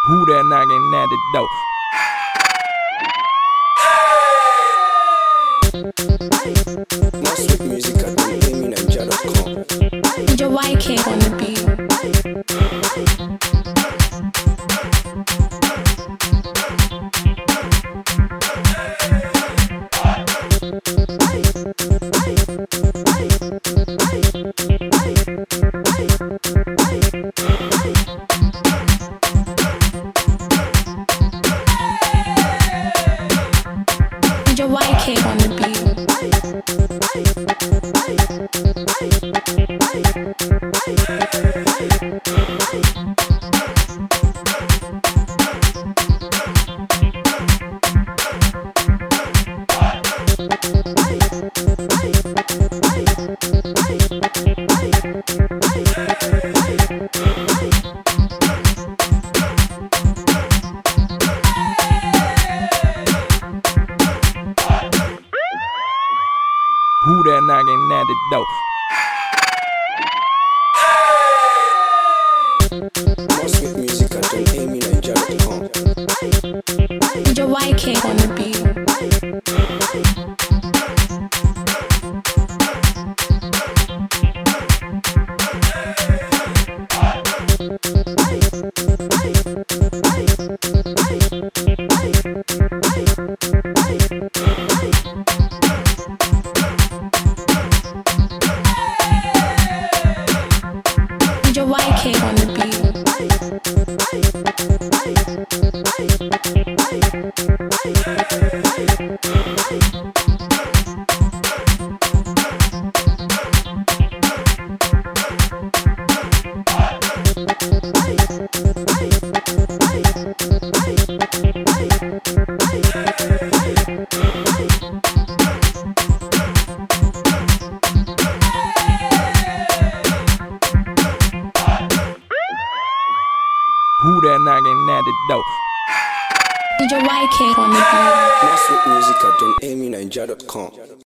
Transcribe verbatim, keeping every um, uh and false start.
Who that knocking at the door? More sweet music at amy ninja dot com. D J Y K on the beat. D J Y K on the beat. Who that knocking at the door? More sweet music at amy ninja dot com. D J Y K on the beat. D J Y K on the beat. Who that knocking at the door? D J Y K on the beat. More sweet music at amy ninja dot com.